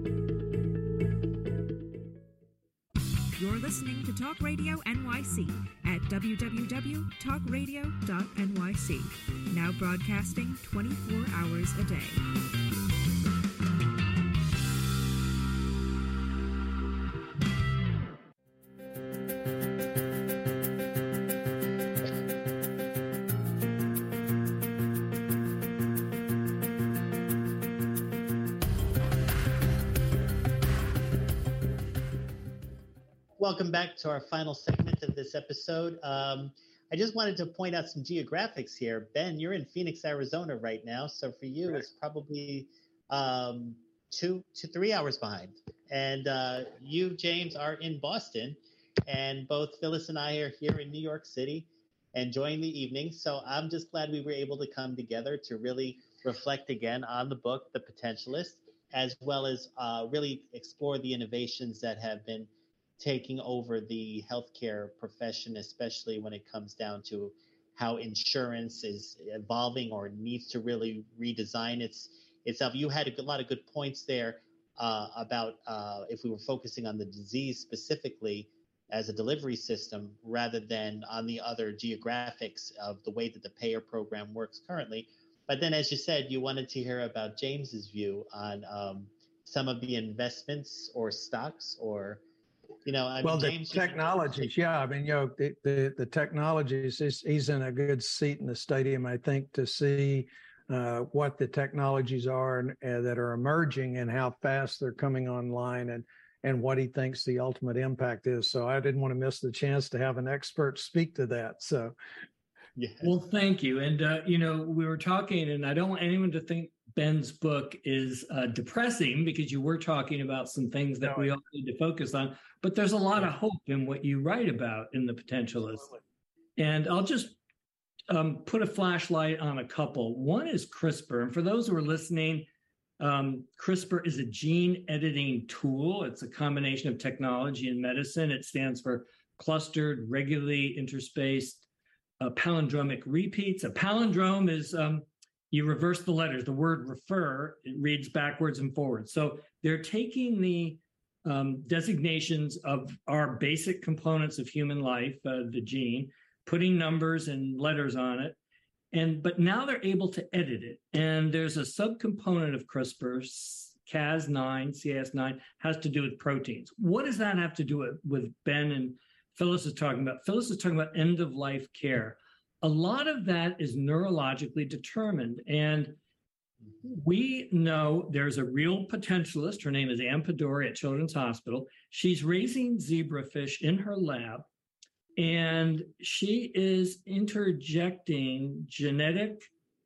You're listening to Talk Radio N Y C at w w w dot talk radio dot N Y C. Now broadcasting twenty-four hours a day. Welcome back to our final segment of this episode. Um, I just wanted to point out some geographics here. Ben, you're in Phoenix, Arizona right now. So for you, right. It's probably um, two to three hours behind. And uh, you, James, are in Boston. And both Phyllis and I are here in New York City enjoying the evening. So I'm just glad we were able to come together to really reflect again on the book, The Potentialist, as well as uh, really explore the innovations that have been taking over the healthcare profession, especially when it comes down to how insurance is evolving or needs to really redesign its itself. You had a lot of good points there uh, about uh, if we were focusing on the disease specifically as a delivery system rather than on the other geographics of the way that the payer program works currently. But then, as you said, you wanted to hear about James's view on um, some of the investments or stocks or You know, I well, mean, James the technologies, yeah. I mean, you know, the the, the technologies. Is, he's in a good seat in the stadium, I think, to see uh, what the technologies are and, uh, that are emerging and how fast they're coming online, and and what he thinks the ultimate impact is. So I didn't want to miss the chance to have an expert speak to that. So, yeah. Well, thank you. And uh, you know, we were talking, and I don't want anyone to think Ben's book is uh, depressing, because you were talking about some things that no, we all need to focus on. But there's a lot of hope in what you write about in The Potentialist. Absolutely. And I'll just um, put a flashlight on a couple. One is CRISPR. And for those who are listening, um, CRISPR is a gene editing tool. It's a combination of technology and medicine. It stands for clustered, regularly interspaced uh, palindromic repeats. A palindrome is um, you reverse the letters. The word refer, it reads backwards and forwards. So they're taking the um, designations of our basic components of human life, uh, the gene, putting numbers and letters on it. And but now they're able to edit it. And there's a subcomponent of CRISPR, C A S nine, C A S nine, has to do with proteins. What does that have to do with, with Ben and Phyllis is talking about? Phyllis is talking about end-of-life care. A lot of that is neurologically determined. And we know there's a real potentialist. Her name is Ann Pedori at Children's Hospital. She's raising zebrafish in her lab, and she is interjecting genetic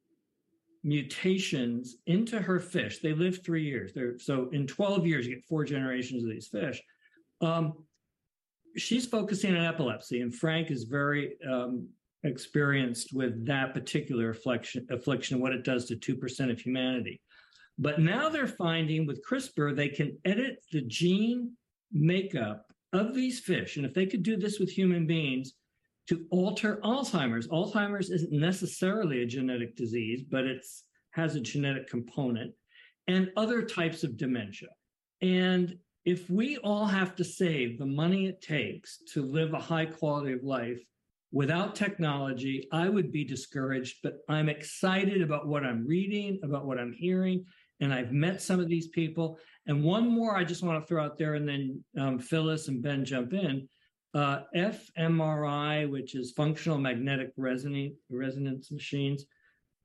mutations into her fish. They live three years. They're, so in twelve years, you get four generations of these fish. Um, she's focusing on epilepsy, and Frank is very um, experienced with that particular affliction, affliction, what it does to two percent of humanity. But now they're finding with CRISPR, they can edit the gene makeup of these fish. And if they could do this with human beings to alter Alzheimer's, Alzheimer's isn't necessarily a genetic disease, but it has a genetic component, and other types of dementia. And if we all have to save the money it takes to live a high quality of life without technology, I would be discouraged, but I'm excited about what I'm reading, about what I'm hearing, and I've met some of these people. And one more I just want to throw out there, and then um, Phyllis and Ben jump in. Uh, f M R I, which is functional magnetic resonance, resonance machines.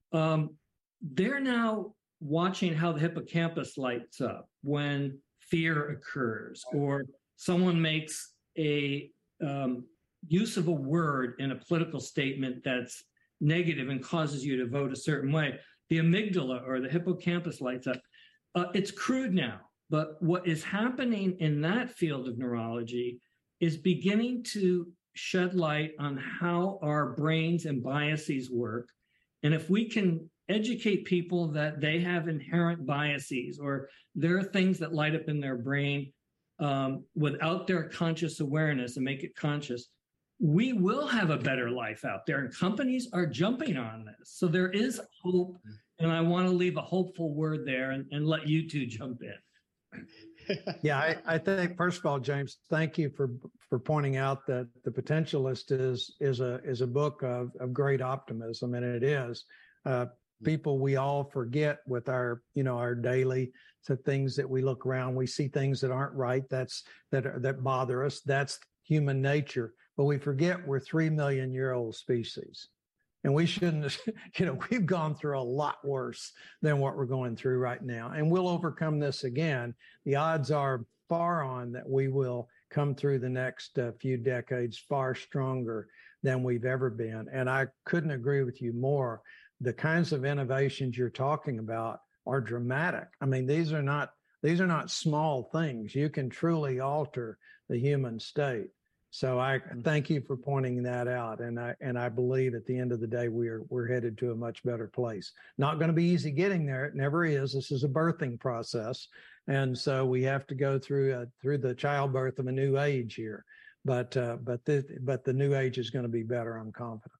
Um, they're now watching how the hippocampus lights up when fear occurs or someone makes a um, use of a word in a political statement that's negative and causes you to vote a certain way. The amygdala or the hippocampus lights up. Uh, it's crude now, but what is happening in that field of neurology is beginning to shed light on how our brains and biases work. And if we can educate people that they have inherent biases or there are things that light up in their brain um, without their conscious awareness and make it conscious, we will have a better life out there. And companies are jumping on this. So there is hope. And I want to leave a hopeful word there and, and let you two jump in. Yeah, I, I think, first of all, James, thank you for for pointing out that The Potentialist is is a is a book of, of great optimism, and it is. Uh, people, we all forget with our, you know, our daily so things that we look around, we see things that aren't right, that's that are, that bother us. That's human nature, but we forget we're three million year old species. And we shouldn't, you know, we've gone through a lot worse than what we're going through right now. And we'll overcome this again. The odds are far on that we will come through the next uh, few decades far stronger than we've ever been. And I couldn't agree with you more. The kinds of innovations you're talking about are dramatic. I mean, these are not, these are not small things. You can truly alter the human state. So I thank you for pointing that out, and I and I believe at the end of the day we're we're headed to a much better place. Not going to be easy getting there; it never is. This is a birthing process, and so we have to go through uh, through the childbirth of a new age here. But uh, but the but the new age is going to be better. I'm confident.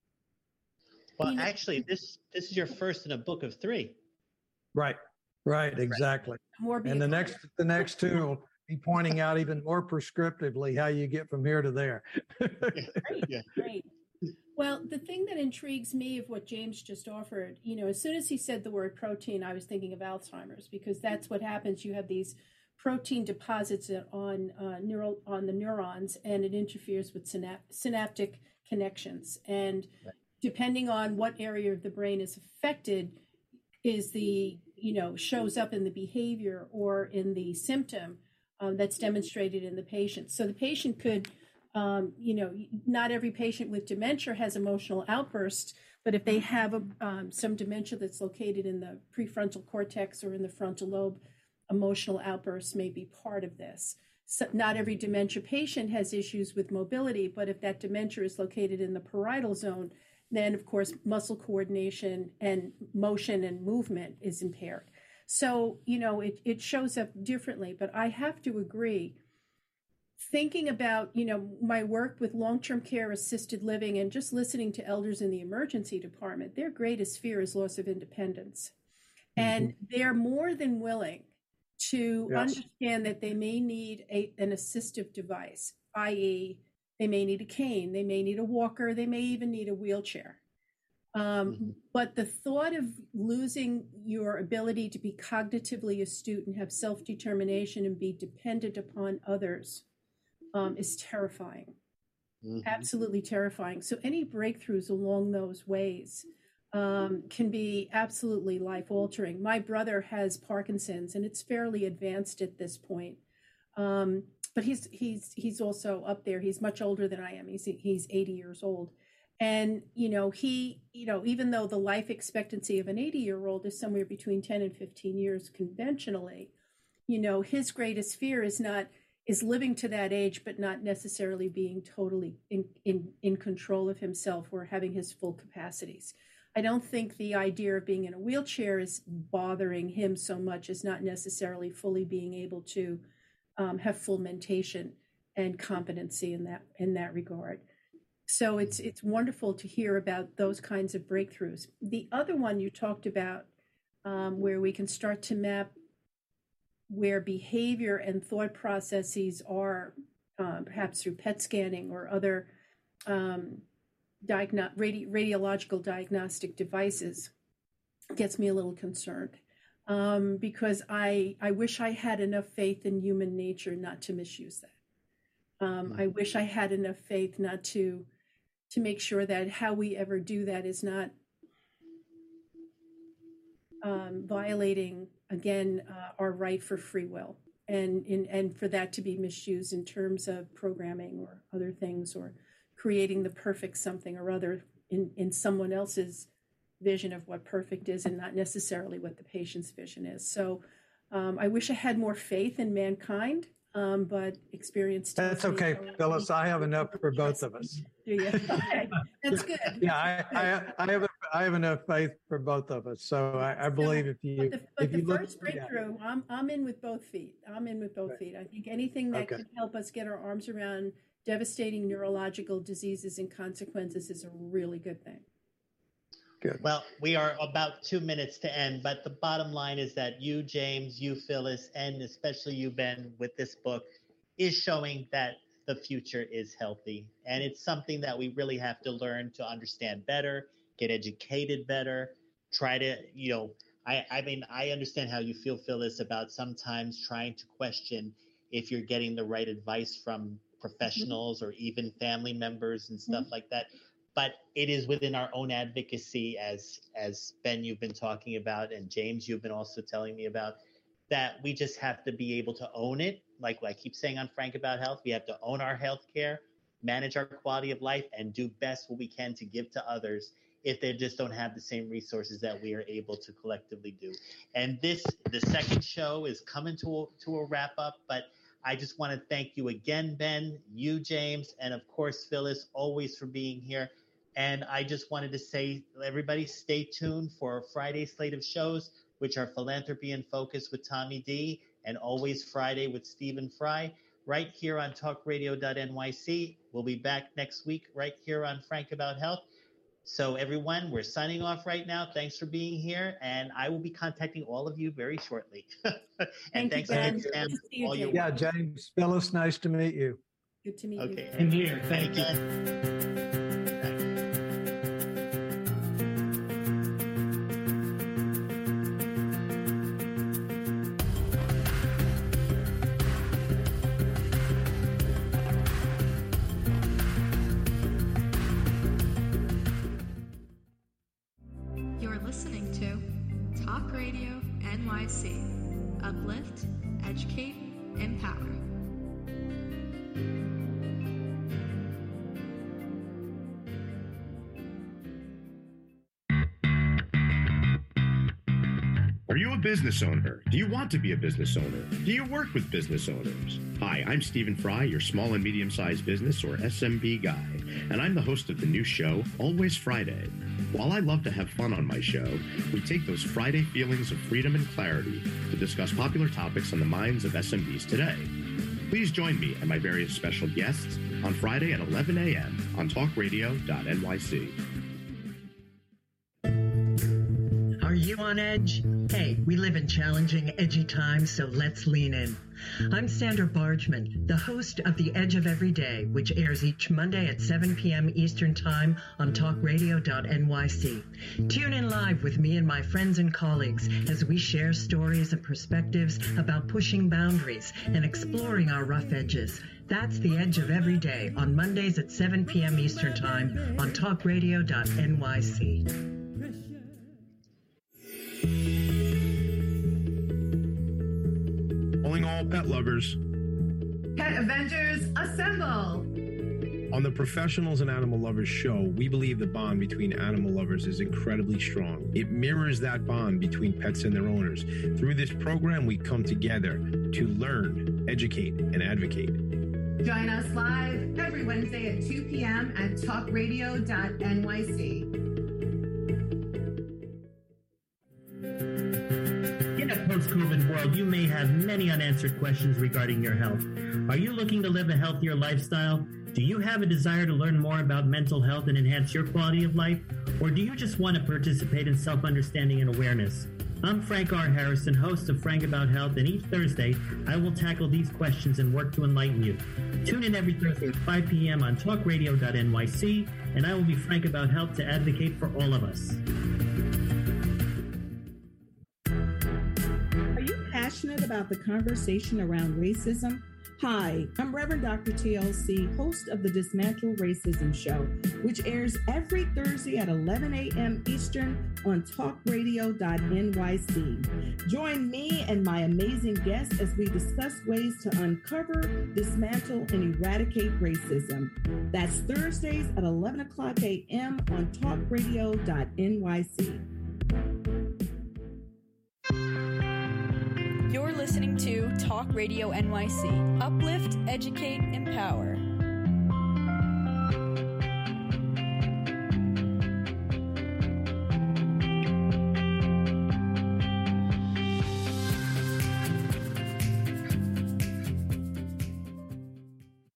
Well, actually, this this is your first in a book of three. Right, right, exactly. More and the next the next two will be pointing out even more prescriptively how you get from here to there. Great, yeah. Great. Well, the thing that intrigues me of what James just offered, you know, as soon as he said the word protein, I was thinking of Alzheimer's, because that's what happens. You have these protein deposits on uh, neural on the neurons, and it interferes with synap- synaptic connections. And right. depending on what area of the brain is affected, is the you know shows up in the behavior or in the symptom. Um, that's demonstrated in the patient. So the patient could, um, you know, not every patient with dementia has emotional outbursts, but if they have a, um, some dementia that's located in the prefrontal cortex or in the frontal lobe, emotional outbursts may be part of this. So not every dementia patient has issues with mobility, but if that dementia is located in the parietal zone, then of course muscle coordination and motion and movement is impaired. So, you know, it, it shows up differently, but I have to agree, thinking about, you know, my work with long-term care assisted living and just listening to elders in the emergency department, their greatest fear is loss of independence. Mm-hmm. And they're more than willing to yes. understand that they may need a, an assistive device, that is they may need a cane, they may need a walker, they may even need a wheelchair. Um, mm-hmm. But the thought of losing your ability to be cognitively astute and have self-determination and be dependent upon others um, is terrifying, mm-hmm. absolutely terrifying. So any breakthroughs along those ways um, can be absolutely life-altering. My brother has Parkinson's, and it's fairly advanced at this point. Um, but he's he's he's also up there. He's much older than I am. He's he's eighty years old. And, you know, he, you know, even though the life expectancy of an eighty-year-old is somewhere between ten and fifteen years conventionally, you know, his greatest fear is not, is living to that age, but not necessarily being totally in, in, in control of himself or having his full capacities. I don't think the idea of being in a wheelchair is bothering him so much as not necessarily fully being able to um, have full mentation and competency in that, in that regard. So it's it's wonderful to hear about those kinds of breakthroughs. The other one you talked about, um, where we can start to map where behavior and thought processes are, um, perhaps through P E T scanning or other um, diagno- radi- radiological diagnostic devices, gets me a little concerned. Um, because I, I wish I had enough faith in human nature not to misuse that. Um, I wish I had enough faith not to to make sure that how we ever do that is not um, violating, again, uh, our right for free will. And, in, and for that to be misused in terms of programming or other things, or creating the perfect something or other in, in someone else's vision of what perfect is and not necessarily what the patient's vision is. So um, I wish I had more faith in mankind, um, but experience. That's okay, Phyllis. I have enough for both of us. Do you? Okay, that's good. Yeah, I, I, I have I have enough faith for both of us. So I, I believe if you but the, but if the you look, first breakthrough, yeah. I'm I'm in with both feet. I'm in with both right. feet. I think anything that okay. can help us get our arms around devastating neurological diseases and consequences is a really good thing. Good. Well, we are about two minutes to end, but the bottom line is that you, James, you, Phyllis, and especially you, Ben, with this book, is showing that the future is healthy. And it's something that we really have to learn to understand better, get educated better, try to, you know, I, I mean, I understand how you feel, Phyllis, about sometimes trying to question if you're getting the right advice from professionals mm-hmm. or even family members and stuff mm-hmm. like that. But it is within our own advocacy, as as Ben, you've been talking about, and James, you've been also telling me about, that we just have to be able to own it. Like I keep saying on Frank About Health, we have to own our health care, manage our quality of life, and do best what we can to give to others if they just don't have the same resources that we are able to collectively do. And this, the second show is coming to a, to a wrap up, but I just want to thank you again, Ben, you, James, and of course, Phyllis, always for being here. And I just wanted to say, everybody, stay tuned for Friday slate of shows, which are Philanthropy in Focus with Tommy D and Always Friday with Stephen Fry, right here on talk radio dot N Y C. We'll be back next week right here on Frank About Health. So everyone, we're signing off right now. Thanks for being here, and I will be contacting all of you very shortly. and Thank thanks you, again, Sam. You, all your yeah, James, Phyllis, nice to meet you. Good to meet okay. you. I'm here. Thank you. Again, You're listening to Talk Radio N Y C. Uplift, educate, empower. Are you a business owner? Do you want to be a business owner? Do you work with business owners? Hi, I'm Stephen Fry, your small and medium-sized business, or S M B guy, and I'm the host of the new show, Always Friday. While I love to have fun on my show, we take those Friday feelings of freedom and clarity to discuss popular topics on the minds of S M Bs today. Please join me and my various special guests on Friday at eleven a.m. on talk radio dot N Y C. Are you on edge? Hey, we live in challenging, edgy times, so let's lean in. I'm Sandra Bargman, the host of The Edge of Every Day, which airs each Monday at seven p.m. Eastern Time on talk radio dot N Y C. Tune in live with me and my friends and colleagues as we share stories and perspectives about pushing boundaries and exploring our rough edges. That's The Edge of Every Day on Mondays at seven p.m. Eastern Time on talk radio dot N Y C. Calling all pet lovers. Pet Avengers, assemble! On the Professionals and Animal Lovers show, we believe the bond between animal lovers is incredibly strong. It mirrors that bond between pets and their owners. Through this program, we come together to learn, educate, and advocate. Join us live every Wednesday at two p.m. at talk radio dot N Y C. In a post-COVID world, you may have many unanswered questions regarding your health. Are you looking to live a healthier lifestyle? Do you have a desire to learn more about mental health and enhance your quality of life? Or do you just want to participate in self-understanding and awareness? I'm Frank R. Harrison, host of Frank About Health, and each Thursday, I will tackle these questions and work to enlighten you. Tune in every Thursday at five p.m. on talk radio dot N Y C, and I will be Frank About Health to advocate for all of us. Are you passionate about the conversation around racism? Hi, I'm Reverend Doctor T L C, host of the Dismantle Racism Show, which airs every Thursday at eleven a.m. Eastern on talk radio dot N Y C. Join me and my amazing guests as we discuss ways to uncover, dismantle, and eradicate racism. That's Thursdays at eleven o'clock a.m. on talk radio dot N Y C. You're listening to Talk Radio N Y C. Uplift, educate, empower.